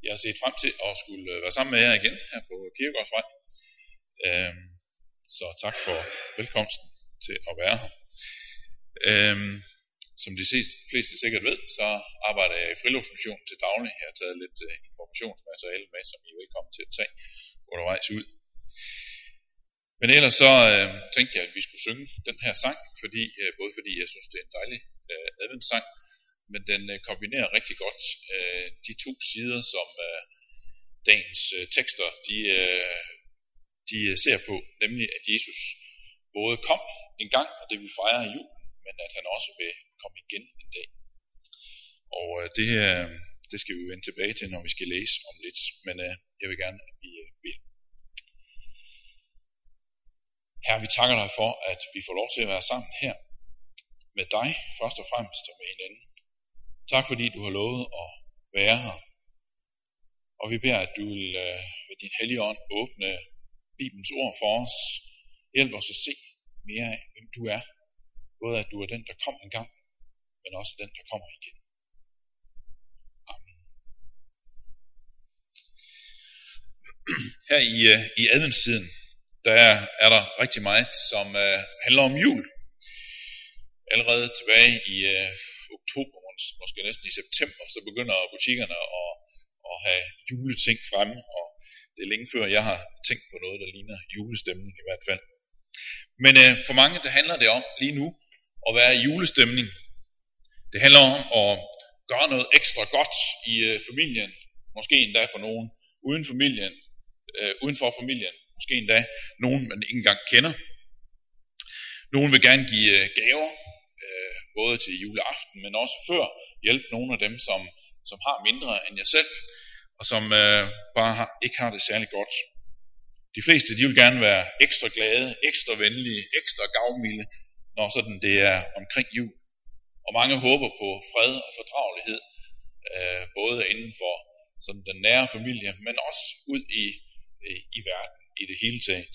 Jeg har set frem til at skulle være sammen med jer igen her på Kirkegårdsvej. Så tak for velkomsten til at være her. Som de fleste sikkert ved, så arbejder jeg i Friluftsmission til daglig. Jeg har taget lidt informationsmateriale med, som I er velkommen til at tage undervejs ud. Men ellers så tænkte jeg, at vi skulle synge den her sang, både fordi jeg synes, det er en dejlig adventssang, men den kombinerer rigtig godt de to sider, som dagens tekster de ser på, nemlig at Jesus både kom en gang, og det vi fejrer i julen, men at han også vil komme igen en dag. Og det skal vi vende tilbage til, når vi skal læse om lidt, men jeg vil gerne, at vi beder. Herre, vi takker dig for, at vi får lov til at være sammen her med dig, først og fremmest og med hinanden. Tak fordi du har lovet at være her. Og vi beder, at du vil ved din hellige ånd åbne Bibelens ord for os. Hjælp os at se mere af, hvem du er. Både at du er den, der kom engang, men også den, der kommer igen. Amen. Her i adventstiden, der er der rigtig meget, som handler om jul. Allerede tilbage i oktober, måske næsten i september, så begynder butikkerne at have juleting fremme, og det er længe før jeg har tænkt på noget, der ligner julestemning i hvert fald. Men for mange, der handler det om lige nu at være i julestemning. Det handler om at gøre noget ekstra godt i familien, måske endda for nogen uden for familien, måske endda nogen, man ikke engang kender. Nogen vil gerne give gaver, både til juleaften, men også før, hjælpe nogle af dem, som har mindre end jeg selv, og som bare ikke har det særlig godt. De fleste, de vil gerne være ekstra glade, ekstra venlige, ekstra gavmilde, når sådan det er omkring jul. Og mange håber på fred og fordragelighed, både inden for sådan den nære familie, men også ud i verden i det hele taget.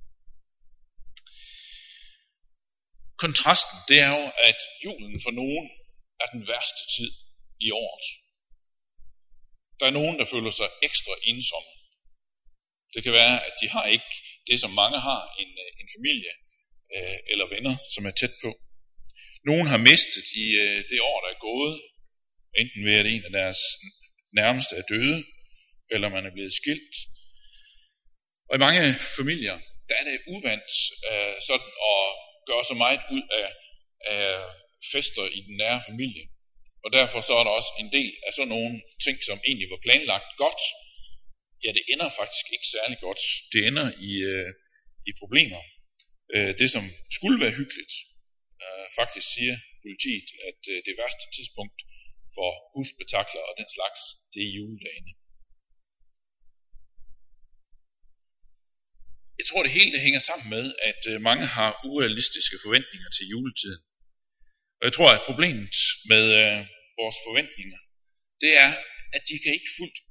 Kontrasten, det er jo, at julen for nogen er den værste tid i året. Der er nogen, der føler sig ekstra ensomme. Det kan være, at de har ikke det, som mange har, en familie eller venner, som er tæt på. Nogen har mistet i det år, der er gået, enten ved at en af deres nærmeste er døde, eller man er blevet skilt. Og i mange familier, der er det uvant sådan at gøre så meget ud af fester i den nære familie. Og derfor så er der også en del af sådan nogle ting, som egentlig var planlagt godt. Ja, det ender faktisk ikke særlig godt. Det ender i problemer. Det, som skulle være hyggeligt, faktisk siger politiet, at det værste tidspunkt for husspektakler og den slags, det er juledagene. Jeg tror, det hele hænger sammen med, at mange har urealistiske forventninger til juletiden. Og jeg tror, at problemet med vores forventninger, det er, at de kan ikke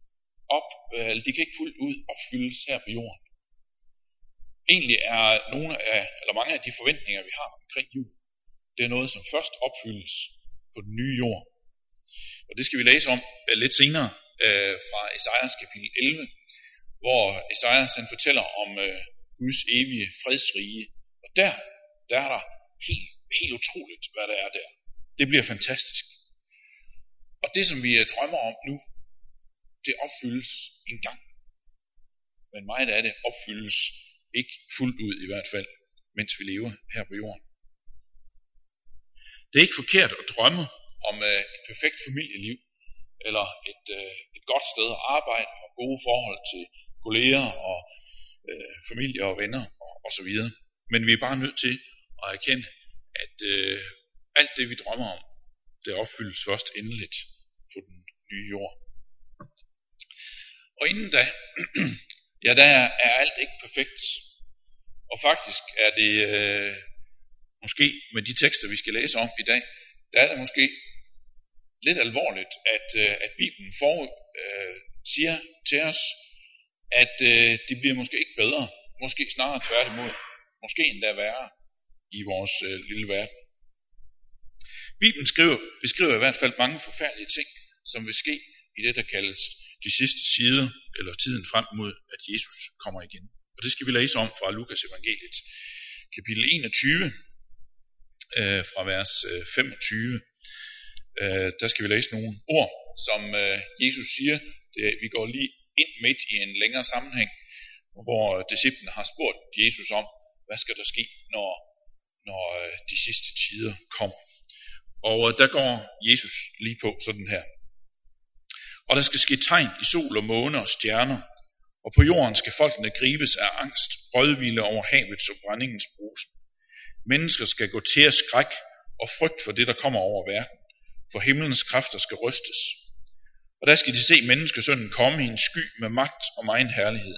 fuldt ud opfyldes her på jorden. Egentlig er mange af de forventninger, vi har omkring jul, det er noget, som først opfyldes på den nye jord. Og det skal vi læse om lidt senere fra Esajas kapitel 11, hvor Esajas han fortæller om Guds evige fredsrige. Og der er der helt utroligt, hvad der er der. Det bliver fantastisk. Og det, som vi drømmer om nu, det opfyldes en gang. Men meget af det opfyldes ikke fuldt ud i hvert fald, mens vi lever her på jorden. Det er ikke forkert at drømme om et perfekt familieliv, eller et godt sted at arbejde, og gode forhold til kolleger og familie og venner og så videre. Men vi er bare nødt til at erkende, at alt det vi drømmer om, det opfyldes først endeligt på den nye jord. Og inden da, ja, der er alt ikke perfekt. Og faktisk er det måske med de tekster vi skal læse om i dag, der er det måske lidt alvorligt, at Bibelen siger til os, at det bliver måske ikke bedre, måske snarere tværtimod, måske endda værre i vores lille verden. Bibelen beskriver i hvert fald mange forfærdelige ting, som vil ske i det, der kaldes de sidste sider, eller tiden frem mod, at Jesus kommer igen. Og det skal vi læse om fra Lukas evangeliet, kapitel 21, fra vers 25. Der skal vi læse nogle ord, som Jesus siger. Vi går lige ind midt i en længere sammenhæng, hvor disciplene har spurgt Jesus om, hvad skal der ske, når de sidste tider kommer. Og der går Jesus lige på sådan her. Og der skal ske tegn i sol og måne og stjerner, og på jorden skal folkene gribes af angst, rådvilde over havets og brændingens brusen. Mennesker skal gå til af skræk og frygt for det, der kommer over verden, for himlens kræfter skal rystes. Og der skal de se menneskesønnen komme i en sky med magt og megen herlighed.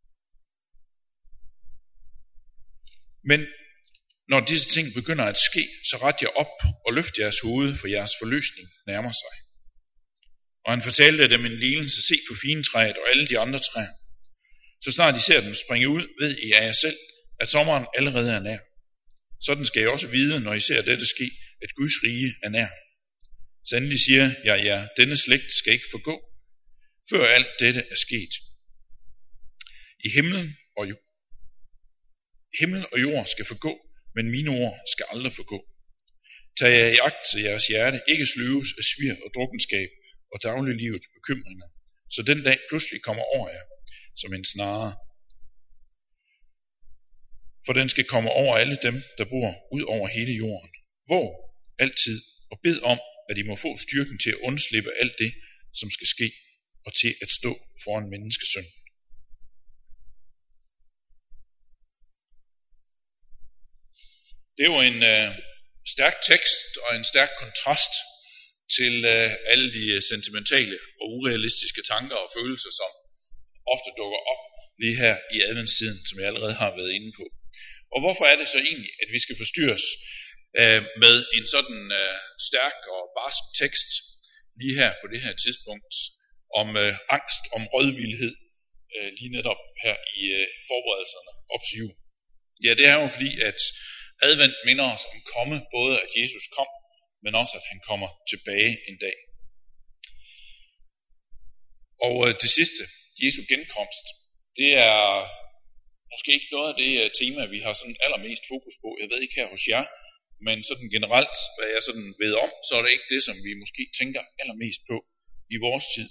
Men når disse ting begynder at ske, så ret jer op og løft jeres hoved, for jeres forløsning nærmer sig. Og han fortalte dem en lignelse: se på figentræet og alle de andre træer. Så snart I ser dem springe ud, ved I af jer selv, at sommeren allerede er nær. Sådan skal I også vide, når I ser dette ske, at Guds rige er nær. Sandelig siger jeg jer, denne slægt skal ikke forgå, før alt dette er sket. I himmel og jord skal forgå, men mine ord skal aldrig forgå. Tag jer i agt, så jeres hjerte ikke sløves af svir og drukkenskab og dagliglivets bekymringer, så den dag pludselig kommer over jer som en snare. For den skal komme over alle dem, der bor ud over hele jorden. Våg altid og bed om, at I må få styrken til at undslippe alt det, som skal ske, og til at stå foran menneskesøn. Det er jo en stærk tekst og en stærk kontrast til alle de sentimentale og urealistiske tanker og følelser, som ofte dukker op lige her i adventstiden, som jeg allerede har været inde på. Og hvorfor er det så egentlig, at vi skal forstyrres med en sådan stærk og barsk tekst lige her på det her tidspunkt om angst, om rådvildhed, lige netop her i forberedelserne op til jul? Ja, det er jo fordi, at advent minder os om komme, både at Jesus kom, men også at han kommer tilbage en dag. Og det sidste, Jesu genkomst, det er måske ikke noget af det tema, vi har sådan allermest fokus på. Jeg ved ikke her hos jer, men sådan generelt, hvad jeg sådan ved om, så er det ikke det, som vi måske tænker allermest på i vores tid.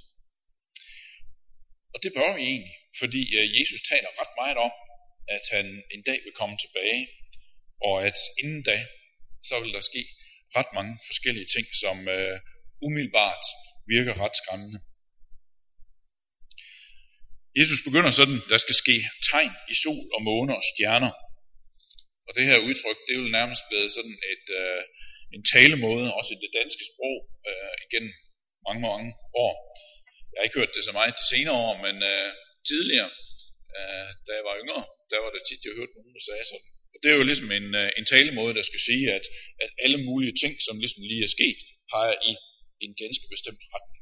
Og det bør vi egentlig, fordi Jesus taler ret meget om, at han en dag vil komme tilbage, og at inden da, så vil der ske ret mange forskellige ting, som umiddelbart virker ret skræmmende. Jesus begynder sådan, der skal ske tegn i sol og måne og stjerner. Og det her udtryk, det er jo nærmest blevet sådan en talemåde, også i det danske sprog, igennem mange år. Jeg har ikke hørt det så meget de senere år, men tidligere, da jeg var yngre, der var det tit, jeg hørte nogen, der sagde sådan. Og det er jo ligesom en talemåde, der skal sige, at alle mulige ting, som ligesom lige er sket, peger i en ganske bestemt retning.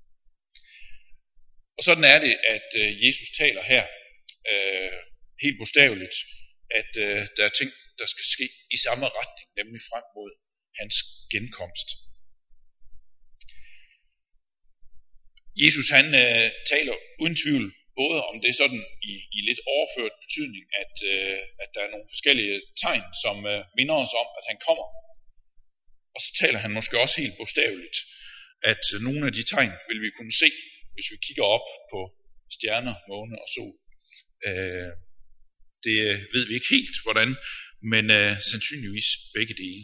Og sådan er det, at Jesus taler her helt bogstaveligt, at der er ting, der skal ske i samme retning, nemlig frem mod hans genkomst. Jesus han taler uden tvivl både om det sådan i lidt overført betydning, at der er nogle forskellige tegn, som minder os om, at han kommer. Og så taler han måske også helt bogstaveligt, at nogle af de tegn vil vi kunne se, hvis vi kigger op på stjerner, måne og sol. Det ved vi ikke helt hvordan, men sandsynligvis begge dele.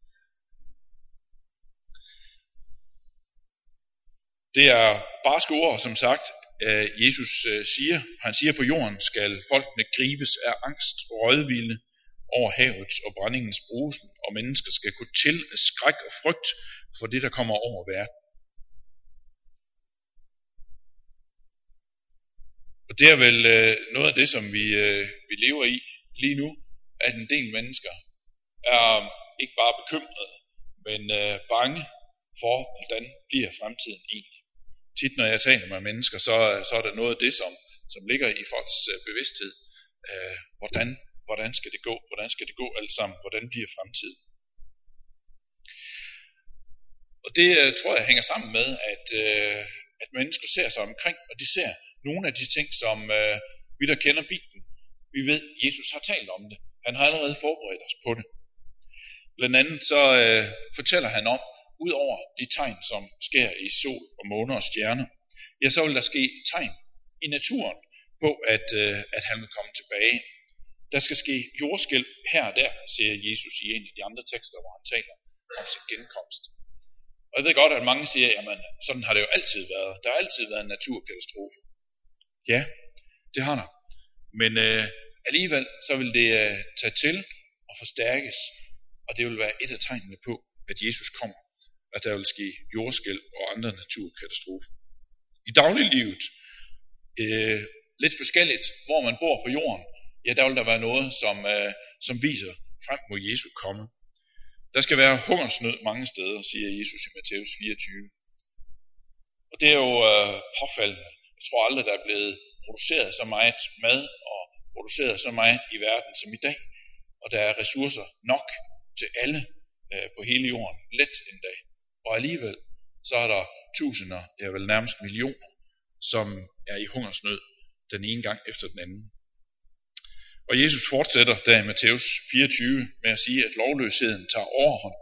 Det er barske ord, som sagt, Jesus siger. Han siger, på jorden skal folkene gribes af angst og rådvilde over havets og brændingens brusen, og mennesker skal gå til af skræk og frygt for det, der kommer over verden. Og det er vel noget af det, som vi lever i lige nu, at en del mennesker er ikke bare bekymrede, men bange for, hvordan bliver fremtiden egentlig. Tit når jeg taler med mennesker, så er der noget af det, som ligger i folks bevidsthed. Hvordan skal det gå? Hvordan skal det gå alt sammen? Hvordan bliver fremtiden? Og det tror jeg hænger sammen med, at mennesker ser sig omkring, og de ser nogle af de ting, som vi der kender Bibelen, vi ved, at Jesus har talt om det. Han har allerede forberedt os på det. Blandt andet så fortæller han om, ud over de tegn, som sker i sol og måner og stjerner, ja, så vil der ske tegn i naturen på, at han vil komme tilbage. Der skal ske jordskælv her og der, siger Jesus i en af de andre tekster, hvor han taler om sin genkomst. Og jeg ved godt, at mange siger, jamen sådan har det jo altid været. Der har altid været en naturkatastrofe. Ja, det har der. Men alligevel så vil det tage til og forstærkes, og det vil være et af tegnene på, at Jesus kommer, at der vil ske jordskælv og andre naturkatastrofer. I dagliglivet, lidt forskelligt, hvor man bor på jorden, ja, der vil der være noget, som viser frem mod Jesu komme. Der skal være hungersnød mange steder, siger Jesus i Matthæus 24. Og det er jo påfaldende. Jeg tror aldrig, der er blevet produceret så meget mad og produceret så meget i verden som i dag. Og der er ressourcer nok til alle på hele jorden, let en dag. Og alligevel så er der tusinder, ja vel nærmest millioner, som er i hungersnød den ene gang efter den anden. Og Jesus fortsætter der i Matthæus 24 med at sige, at lovløsheden tager overhånd.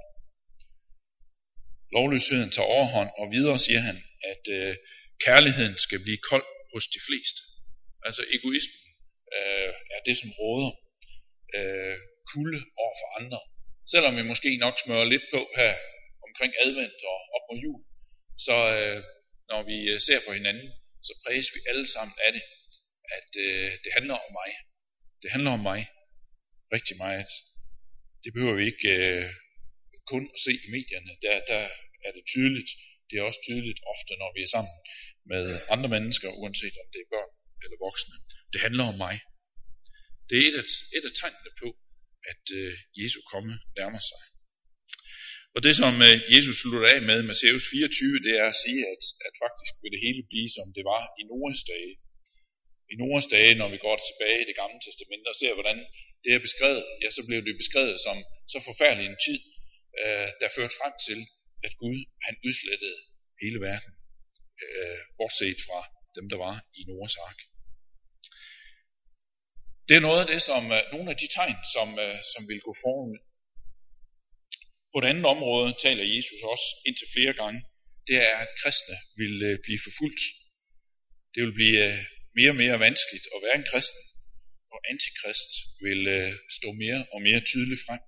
Lovløsheden tager overhånd, og videre siger han, at kærligheden skal blive kold hos de fleste. Altså egoismen er det, som råder. Kulde over for andre. Selvom vi måske nok smører lidt på her omkring advent og op mod jul, så når vi ser på hinanden, så præges vi alle sammen af det, at det handler om mig. Det handler om mig rigtig meget. Det behøver vi ikke kun at se i medierne. Der er det tydeligt. Det er også tydeligt ofte, når vi er sammen med andre mennesker, uanset om det er børn eller voksne. Det handler om mig. Det er et af tegnene på, at Jesu komme nærmer sig. Og det som Jesus slutter af med Matthæus 24, det er at sige, at faktisk vil det hele blive, som det var i Noas dage. I Noas dage, når vi går tilbage i det gamle testamente og ser, hvordan det er beskrevet, ja, så blev det beskrevet som så forfærdelig en tid, der førte frem til, at Gud, han udslettede hele verden, bortset fra dem, der var i Noas ark. Det er noget af det, som nogle af de tegn, som vil gå forud. På et andet område taler Jesus også indtil flere gange, det er, at kristne vil blive forfulgt. Det vil blive mere og mere vanskeligt at være en kristen, og antikrist vil stå mere og mere tydeligt frem.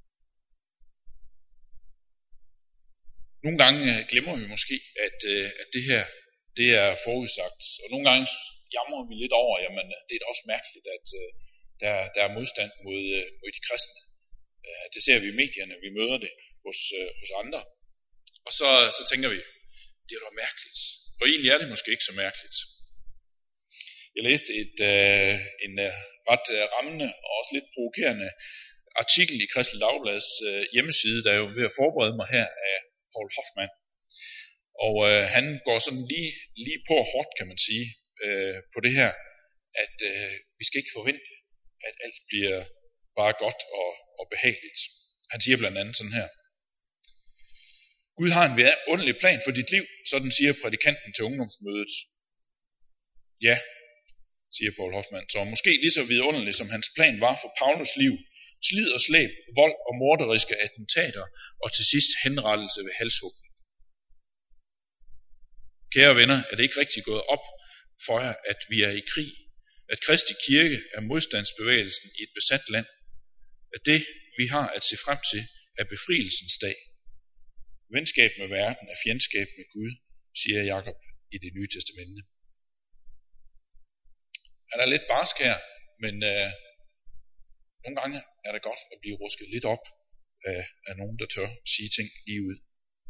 Nogle gange glemmer vi måske, at det her, det er forudsagt, og nogle gange jamrer vi lidt over, jamen det er da også mærkeligt, at der er modstand mod de kristne. Det ser vi i medierne, vi møder det hos andre, og så tænker vi, det er da mærkeligt, og egentlig er det måske ikke så mærkeligt. Jeg læste en ret rammende og også lidt provokerende artikel i Kristeligt Dagblads hjemmeside, der er jo ved at forberede mig her af Paul Hoffmann. Og han går sådan lige på hårdt, kan man sige, på det her, at vi skal ikke forvente, at alt bliver bare godt og behageligt. Han siger blandt andet sådan her: Gud har en underlig plan for dit liv, sådan siger prædikanten til ungdomsmødet. Ja, siger Paul Hoffmann, så måske lige så vidunderligt som hans plan var for Paulus liv, slid og slæb, vold og morderiske attentater, og til sidst henrettelse ved halshugning. Kære venner, er det ikke rigtig gået op for jer, at vi er i krig, at Kristi kirke er modstandsbevægelsen i et besat land, at det, vi har at se frem til, er befrielsens dag. Venskab med verden er fjendskab med Gud, siger Jakob i Det Nye Testamente. Han er lidt barsk her, men nogle gange er det godt at blive rusket lidt op af nogen, der tør sige ting lige ud.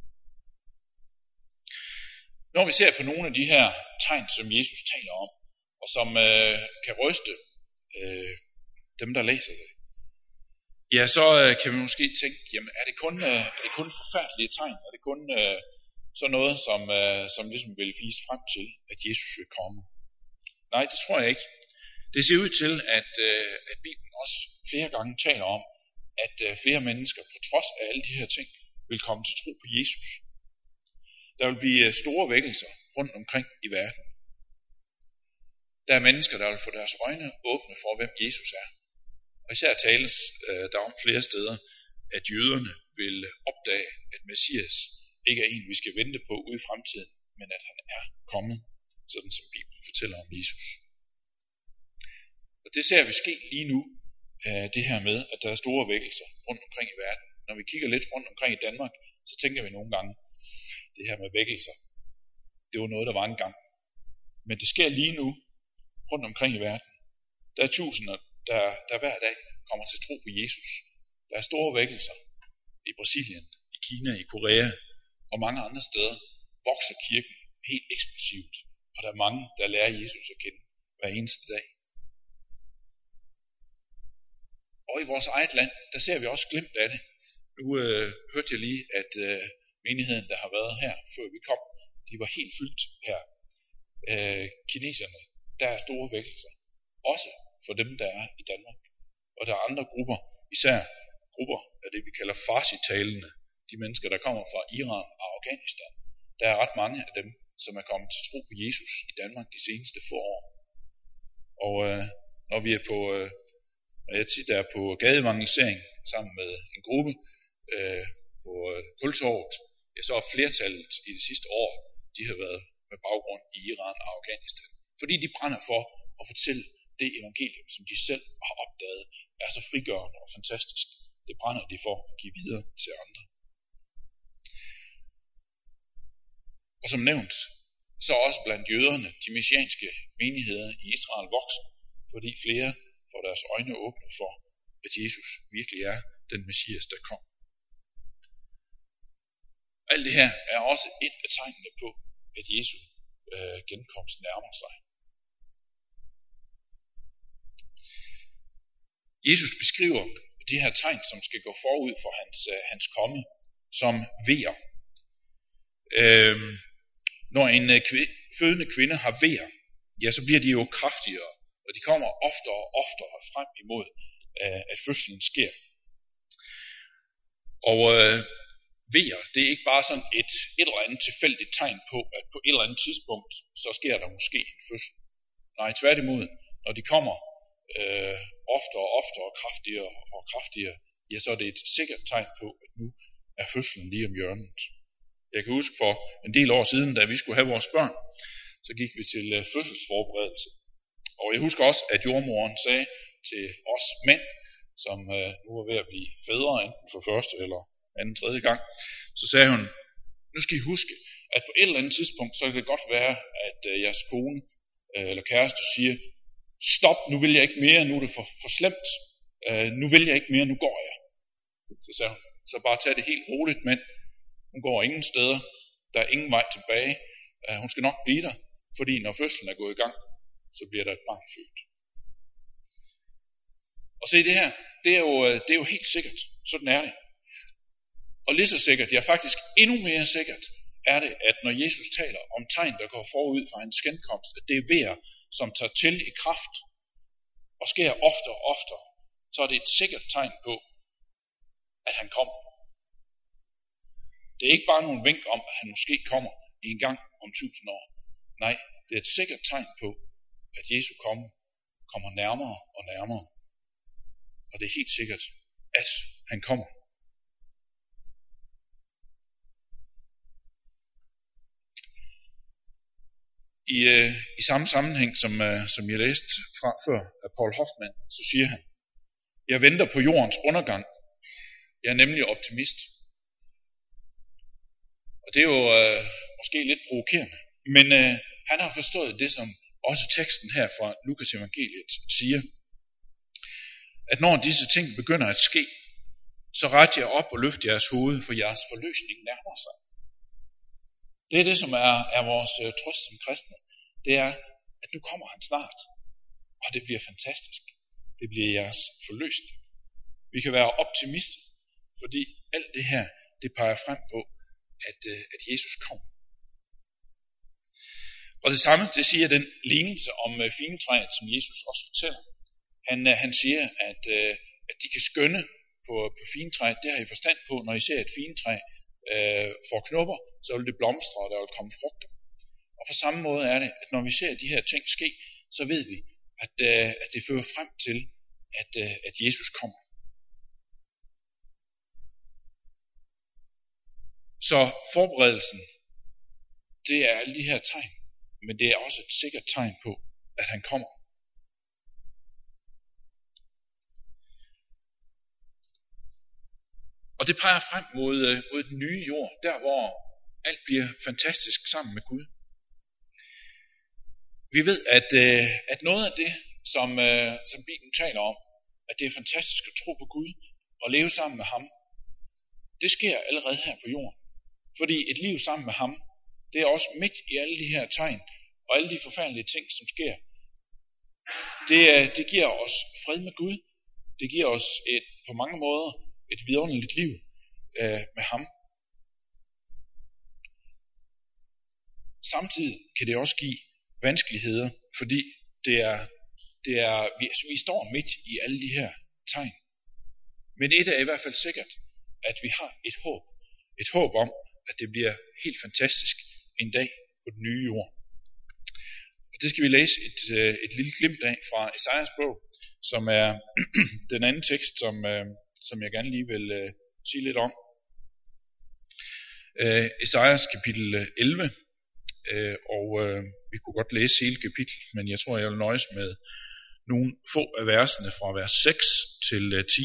Når vi ser på nogle af de her tegn, som Jesus taler om, og som kan ryste dem, der læser det, ja, så kan vi måske tænke, jamen er det kun forfærdelige tegn? Er det kun sådan noget, som ligesom vil vise frem til, at Jesus vil komme? Nej, det tror jeg ikke. Det ser ud til, at Bibelen også flere gange taler om, at flere mennesker, på trods af alle de her ting, vil komme til tro på Jesus. Der vil blive store vækkelser rundt omkring i verden. Der er mennesker, der vil få deres øjne åbne for, hvem Jesus er. Og især tales der om flere steder, at jøderne vil opdage, at Messias ikke er en, vi skal vente på ude i fremtiden, men at han er kommet, sådan som Bibelen fortæller om Jesus. Og det ser vi ske lige nu, det her med, at der er store vækkelser rundt omkring i verden. Når vi kigger lidt rundt omkring i Danmark, så tænker vi nogle gange, det her med vækkelser, det var noget, der var engang. Men det sker lige nu, rundt omkring i verden. Der er tusinder, der hver dag kommer til tro på Jesus. Der er store vækkelser i Brasilien, i Kina, i Korea og mange andre steder. Vokser kirken helt eksplosivt, og der er mange, der lærer Jesus at kende hver eneste dag. Og i vores eget land, der ser vi også glimt af det. Nu hørte jeg lige, at menigheden, der har været her, før vi kom, de var helt fyldt her. Kineserne, der er store vækkelser. Også for dem, der er i Danmark. Og der er andre grupper, især grupper af det, vi kalder farsi-talende. De mennesker, der kommer fra Iran og Afghanistan. Der er ret mange af dem, som er kommet til tro på Jesus i Danmark de seneste få år. Og når vi er på, når jeg tit er på gadeevangelisering sammen med en gruppe på Kultorvet, ja, så er flertallet i det sidste år, de har været med baggrund i Iran og Afghanistan. Fordi de brænder for at fortælle det evangelium, som de selv har opdaget, er så frigørende og fantastisk. Det brænder de for at give videre til andre. Og som nævnt, så også blandt jøderne, de messianske menigheder i Israel vokser, fordi flere får deres øjne åbne for, at Jesus virkelig er den Messias, der kom. Alt det her er også et af tegnene på, at Jesu genkomst nærmer sig. Jesus beskriver de her tegn, som skal gå forud for hans komme, som vejer. Når en fødende kvinde har vejer, ja, så bliver de jo kraftigere, og de kommer oftere og oftere frem imod, at fødslen sker. Og vejer, det er ikke bare sådan et eller andet tilfældigt tegn på, at på et eller andet tidspunkt, så sker der måske en fødsel. Nej, tværtimod, når de kommer oftere og oftere og kraftigere, ja, så er det et sikkert tegn på, at nu er fødslen lige om hjørnet. Jeg kan huske for en del år siden, da vi skulle have vores børn, så gik vi til fødselsforberedelse. Og jeg husker også, at jordmoren sagde til os mænd, som nu var ved at blive fædre, enten for første eller anden, tredje gang, så sagde hun, nu skal I huske, at på et eller andet tidspunkt, så kan det godt være, at jeres kone eller kæreste siger, stop, nu vil jeg ikke mere, nu er det for slemt, nu vil jeg ikke mere, nu går jeg. Så sagde hun, så bare tag det helt roligt, mænd. Hun går ingen steder, der er ingen vej tilbage, hun skal nok blive der, fordi når fødslen er gået i gang, så bliver der et barn født. Og se det her, det er jo helt sikkert, sådan er det. Og lige så sikkert, ja faktisk endnu mere sikkert, er det, at når Jesus taler om tegn, der går forud fra hans genkomst, at det er vejer, som tager til i kraft, og sker oftere og oftere, så er det et sikkert tegn på, at han kommer. Det er ikke bare nogen vink om, at han måske kommer en gang om 1000 år. Nej, det er et sikkert tegn på, at Jesu kommer nærmere og nærmere. Og det er helt sikkert, at han kommer. I samme sammenhæng, som jeg læste fra før af Paul Hoffmann, så siger han, jeg venter på jordens undergang. Jeg er nemlig optimist. Og det er jo måske lidt provokerende, men han har forstået det, som også teksten her fra Lukas evangeliet siger, at når disse ting begynder at ske, så ret jer op og løft jeres hoved, for jeres forløsning nærmer sig. Det er det, som er vores trøst som kristne. Det er, at nu kommer han snart, og det bliver fantastisk. Det bliver jeres forløsning. Vi kan være optimister, fordi alt det her, det peger frem på, at Jesus kommer. Og det samme, det siger den lignelse om figentræet, som Jesus også fortæller. Han siger, at de kan skønne på figentræet. Det har I forstand på, når I ser et figentræ får knopper, så vil det blomstre, og der vil komme frugter. Og på samme måde er det, at når vi ser de her ting ske, så ved vi, at det fører frem til, at Jesus kommer. Så forberedelsen, det er alle de her tegn, men det er også et sikkert tegn på, at han kommer. Og det peger frem mod den nye jord, der hvor alt bliver fantastisk sammen med Gud. Vi ved, at noget af det, som Bibelen taler om, at det er fantastisk at tro på Gud og leve sammen med ham, det sker allerede her på jorden. Fordi et liv sammen med ham, det er også midt i alle de her tegn og alle de forfærdelige ting, som sker. Det giver os fred med Gud. Det giver os på mange måder et vidunderligt liv med ham. Samtidig kan det også give vanskeligheder, fordi vi står midt i alle de her tegn. Men et er i hvert fald sikkert, at vi har et håb. Et håb om, at det bliver helt fantastisk en dag på den nye jord. Og det skal vi læse et lille glimt af fra Esajas bog, som er den anden tekst, som jeg gerne lige vil sige lidt om. Esajas kapitel 11, og vi kunne godt læse hele kapitlet, men jeg tror, jeg vil nøjes med nogle få af versene fra vers 6 til 10.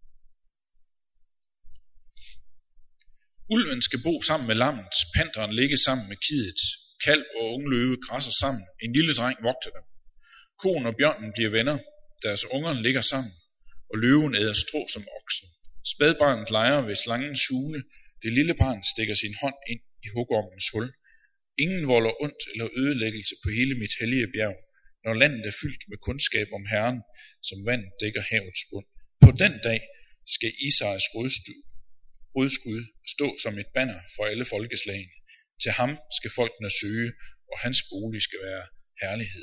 Ulven skal bo sammen med lammet, panteren ligge sammen med kiddet, kalv og unge løve græsser sammen, en lille dreng vogter dem. Koen og bjørnen bliver venner, deres unger ligger sammen, og løven æder strå som oksen. Spædbarnet leger ved slangens hule, det lille barn stikker sin hånd ind i hugormens hul. Ingen volder ondt eller ødelæggelse på hele mit hellige bjerg, når landet er fyldt med kundskab om Herren, som vand dækker havets bund. På den dag skal Isais rødskud stå som et banner for alle folkeslagene. Til ham skal folkene søge, og hans bolig skal være herlighed.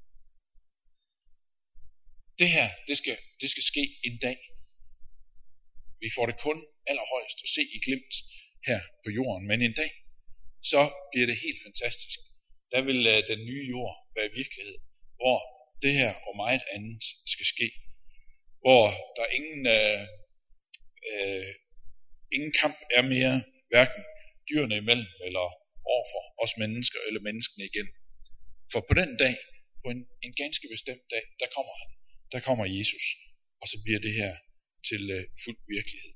Det her, det skal ske en dag. Vi får det kun allerhøjst at se i glimt her på jorden, men en dag, så bliver det helt fantastisk. Der vil den nye jord være virkelighed, hvor det her og meget andet skal ske. Hvor der ingen kamp er mere, hverken dyrene imellem eller overfor os mennesker eller menneskene igen. For på den dag, på en ganske bestemt dag, der kommer Jesus, og så bliver det her til fuld virkelighed.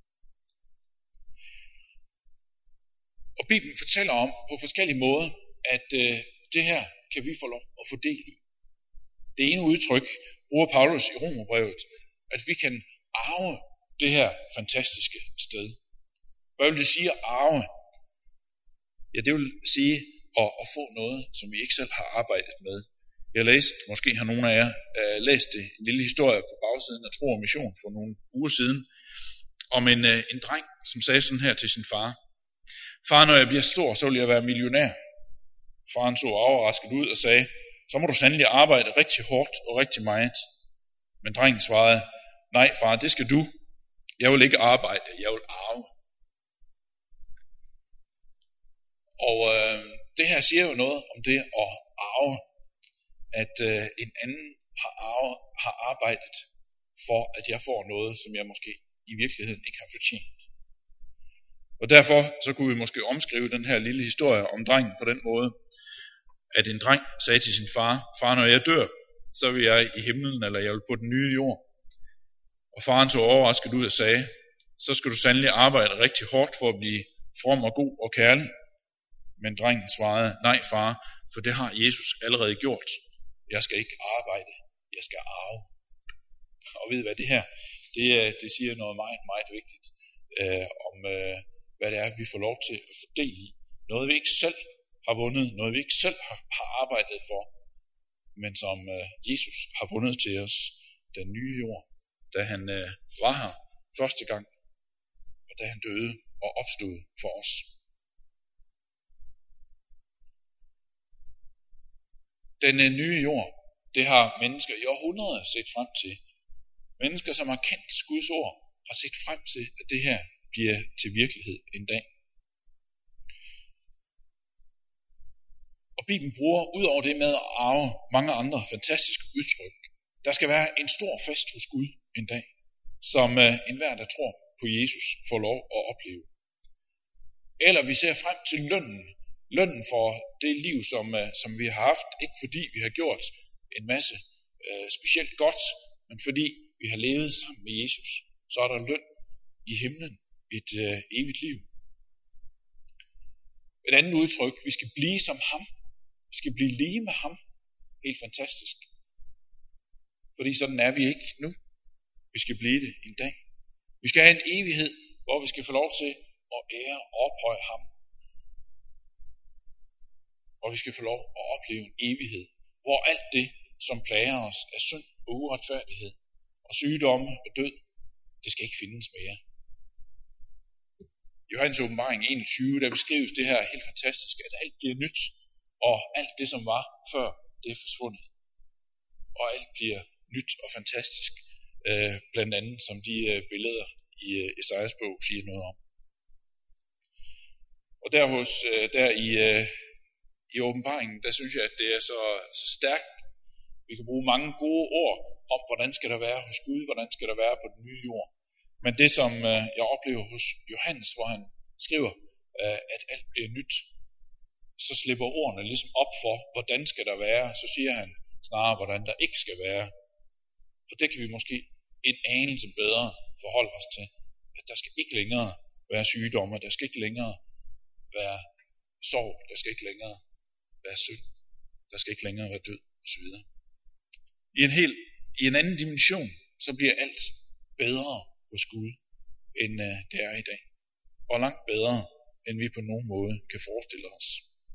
Og Bibelen fortæller om på forskellige måder, at det her kan vi få lov at få del i. Det ene udtryk bruger Paulus i Romerbrevet, at vi kan arve det her fantastiske sted. Hvad vil det sige at arve? Ja, det vil sige at få noget, som vi ikke selv har arbejdet med. Jeg læste, måske har nogle af jer læst det, en lille historie på bagsiden af Tro og Mission for nogle uger siden, om en dreng, som sagde sådan her til sin far. Far, når jeg bliver stor, så vil jeg være millionær. Faren så overrasket ud og sagde, så må du sandelig arbejde rigtig hårdt og rigtig meget. Men drengen svarede, nej far, det skal du. Jeg vil ikke arbejde, jeg vil arve. Og det her siger jo noget om det at arve, at en anden har arbejdet for, at jeg får noget, som jeg måske i virkeligheden ikke har fortjent. Og derfor så kunne vi måske omskrive den her lille historie om drengen på den måde, at en dreng sagde til sin far, far, når jeg dør, så vil jeg i himlen, eller jeg vil på den nye jord. Og faren så overrasket ud og sagde, så skal du sandelig arbejde rigtig hårdt for at blive from og god og kærlig. Men drengen svarede, nej far, for det har Jesus allerede gjort. Jeg skal ikke arbejde, jeg skal arve. Og ved hvad det her, det siger noget meget, meget vigtigt om hvad det er, vi får lov til at få del i. Noget vi ikke selv har vundet, noget vi ikke selv har arbejdet for, men som Jesus har vundet til os, den nye jord, da han var her første gang, og da han døde og opstod for os. Den nye jord, det har mennesker i århundreder set frem til. Mennesker, som har kendt Guds ord, har set frem til, at det her bliver til virkelighed en dag. Og Og Bibelen bruger ud over det med at arve mange andre fantastiske udtryk. Der skal være en stor fest hos Gud en dag, som enhver, der tror på Jesus, får lov at opleve. Eller vi ser frem til lønnen. Lønnen for det liv, som vi har haft, ikke fordi vi har gjort en masse specielt godt, men fordi vi har levet sammen med Jesus, så er der løn i himlen, et evigt liv. Et andet udtryk, vi skal blive som ham. Vi skal blive lige med ham. Helt fantastisk. Fordi sådan er vi ikke nu. Vi skal blive det en dag. Vi skal have en evighed, hvor vi skal få lov til at ære og ophøje ham. Og vi skal få lov at opleve en evighed, hvor alt det, som plager os af synd og uretfærdighed og sygdomme og død, det skal ikke findes mere. I Johannes åbenbaring 21, der beskrives det her helt fantastisk, at alt bliver nyt, og alt det, som var før, det er forsvundet. Og alt bliver nyt og fantastisk, blandt andet som de billeder i Esajas bog siger noget om. Og der i åbenbaringen, der synes jeg, at det er så stærkt. Vi kan bruge mange gode ord om, hvordan skal der være hos Gud, hvordan skal der være på den nye jord. Men det, som jeg oplever hos Johannes, hvor han skriver, at alt bliver nyt, så slipper ordene ligesom op for, hvordan skal der være, så siger han snarere, hvordan der ikke skal være. Og det kan vi måske en anelse bedre forholde os til, at der skal ikke længere være sygdomme, der skal ikke længere være sorg, der skal ikke længere være synd, der skal ikke længere være død osv. I en anden dimension, så bliver alt bedre hos Gud, end det er i dag. Og langt bedre, end vi på nogen måde kan forestille os.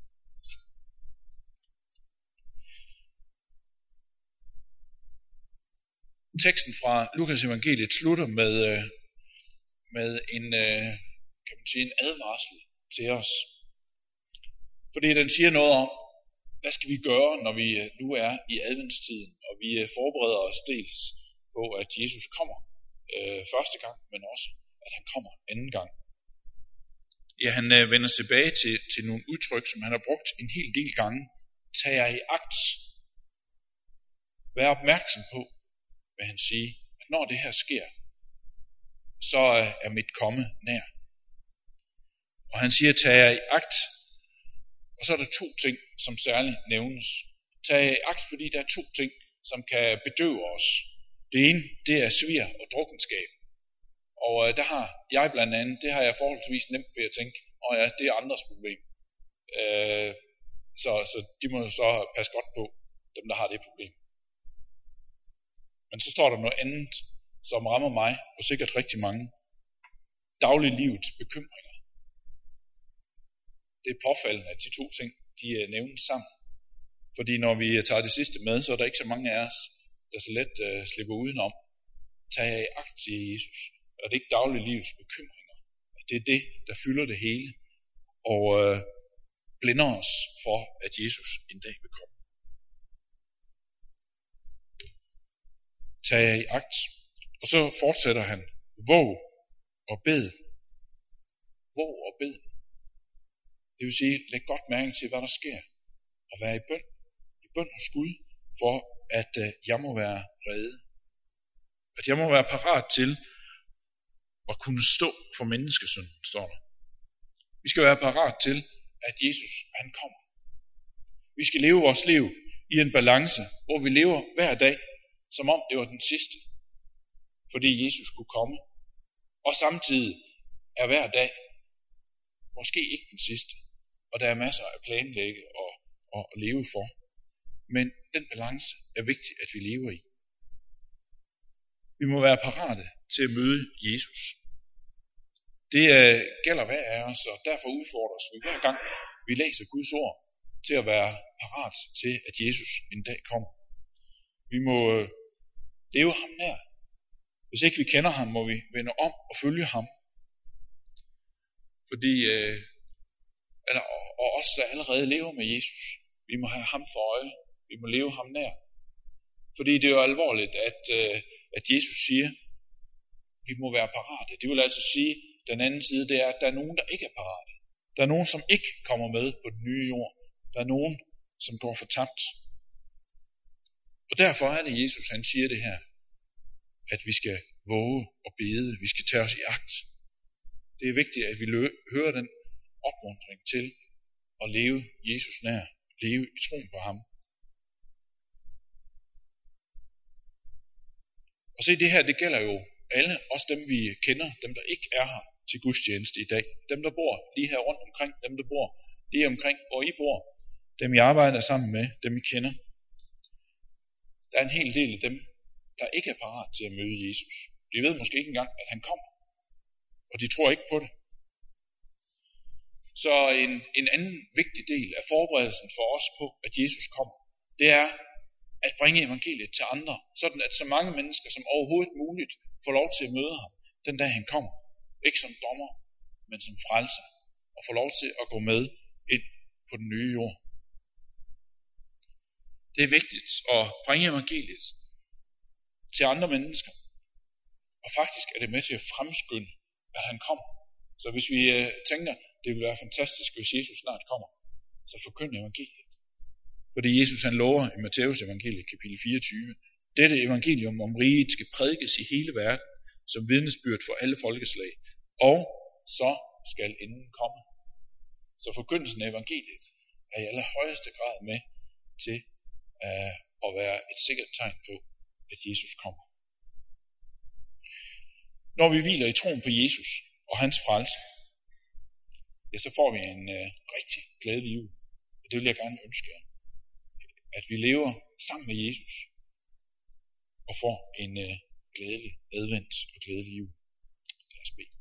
Teksten fra Lukas evangeliet slutter med en, kan man sige, en advarsel til os. Fordi den siger noget om, hvad skal vi gøre, når vi nu er i adventstiden, og vi forbereder os dels på, at Jesus kommer første gang, men også, at han kommer anden gang. Ja, han vender tilbage til nogle udtryk, som han har brugt en hel del gange. Tag jer i agt. Vær opmærksom på, hvad han siger, at når det her sker, så er mit komme nær. Og han siger, tag jer i agt. Og så er der to ting, som særligt nævnes. Tag jer i agt, fordi der er to ting, som kan bedøve os. Det ene, det er svir og drukkenskab. Og der har jeg blandt andet, det har jeg forholdsvis nemt ved at tænke, ja, det er andres problem. Så de må jo så passe godt på, dem der har det problem. Men så står der noget andet, som rammer mig, og sikkert rigtig mange. Dagliglivets bekymringer. Det er påfaldende, at de to ting, de nævnes sammen. Fordi når vi tager det sidste med, så er der ikke så mange af os, der så let slipper udenom. Tag jer i agt, siger Jesus. Og det er ikke dagliglivets bekymringer. Det er det, der fylder det hele. Og blinder os for, at Jesus en dag vil komme. Tag jer i agt. Og så fortsætter han. Våg og bed. Våg og bed. Det vil sige, læg godt mærke til, hvad der sker. Og vær i bøn. I bøn hos Gud, for at jeg må være reddet. At jeg må være parat til at kunne stå for menneskesynden, står der. Vi skal være parat til, at Jesus, han kommer. Vi skal leve vores liv i en balance, hvor vi lever hver dag, som om det var den sidste. Fordi Jesus skulle komme. Og samtidig er hver dag måske ikke den sidste. Og der er masser at planlægge og leve for. Men den balance er vigtig, at vi lever i. Vi må være parate til at møde Jesus. Det gælder hver af os, og derfor udfordres vi hver gang, vi læser Guds ord, til at være parat til, at Jesus en dag kommer. Vi må leve ham nær. Hvis ikke vi kender ham, må vi vende om og følge ham. Fordi, og os, der allerede lever med Jesus, vi må have ham for øje. Vi må leve ham nær. Fordi det er jo alvorligt, at Jesus siger, vi må være parate. Det vil altså sige, den anden side, det er, at der er nogen, der ikke er parate. Der er nogen, som ikke kommer med på den nye jord. Der er nogen, som går fortabt. Og derfor er det Jesus, han siger det her, at vi skal våge og bede, vi skal tage os i agt. Det er vigtigt, at vi hører den opmuntring til at leve Jesus nær, leve i troen på ham. Og se, det her, det gælder jo alle, også dem vi kender, dem der ikke er her til gudstjeneste i dag. Dem der bor lige her rundt omkring, dem der bor lige omkring, hvor I bor, dem I arbejder sammen med, dem I kender. Der er en hel del af dem, der ikke er parat til at møde Jesus. De ved måske ikke engang, at han kommer. Og de tror ikke på det. Så en anden vigtig del af forberedelsen for os på, at Jesus kommer, det er at bringe evangeliet til andre, sådan at så mange mennesker som overhovedet muligt får lov til at møde ham, den dag han kommer. Ikke som dommer, men som frelser, og får lov til at gå med ind på den nye jord. Det er vigtigt at bringe evangeliet til andre mennesker, og faktisk er det med til at fremskynde, at han kommer. Så hvis vi tænker, det vil være fantastisk, hvis Jesus snart kommer, så forkynd evangeliet. Fordi Jesus han lover i Matthæus evangeliet kapitel 24, dette evangelium om riget skal prædikes i hele verden, som vidnesbyrd for alle folkeslag, og så skal enden komme. Så forkyndelsen af evangeliet er i allerhøjeste grad med til at være et sikkert tegn på, at Jesus kommer. Når vi hviler i troen på Jesus og hans frelse, ja, så får vi en rigtig glædelig jul. Og det vil jeg gerne ønske jer. At vi lever sammen med Jesus og får en glædelig advent og glædelig jul. Lad os bede.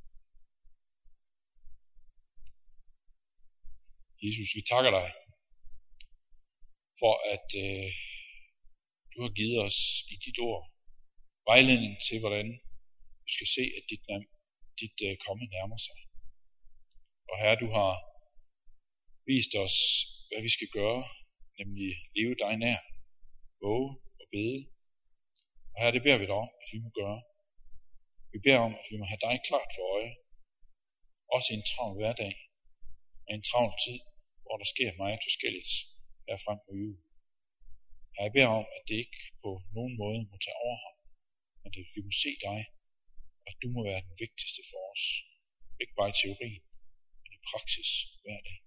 Jesus, vi takker dig for at du har givet os i dit ord vejledning til, hvordan vi skal se, at dit komme nærmer sig. Og Herre, du har vist os, hvad vi skal gøre, nemlig leve dig nær, våge og bede. Og Herre, det beder vi dig om, at vi må gøre. Vi beder om, at vi må have dig klart for øje, også i en travl hverdag, og en travl tid, hvor der sker meget forskelligt her frem på jul. Herre, jeg beder om, at det ikke på nogen måde må tage overhånd, men at vi må se dig, og at du må være den vigtigste for os. Ikke bare i teorien, men i praksis hver dag.